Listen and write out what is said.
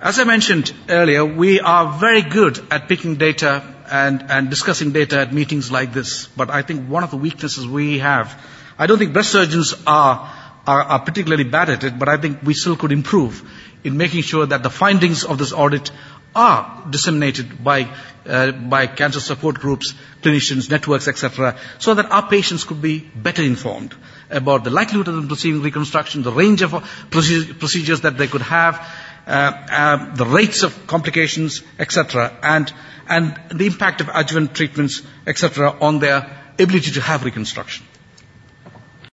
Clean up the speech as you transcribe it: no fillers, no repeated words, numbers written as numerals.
As I mentioned earlier, we are very good at picking data and discussing data at meetings like this. But I think one of the weaknesses we have, I don't think breast surgeons are particularly bad at it, but I think we still could improve in making sure that the findings of this audit are disseminated by cancer support groups, clinicians, networks, etc., so that our patients could be better informed about the likelihood of them receiving reconstruction, the range of procedures that they could have, the rates of complications, etc., and the impact of adjuvant treatments, etc., on their ability to have reconstruction.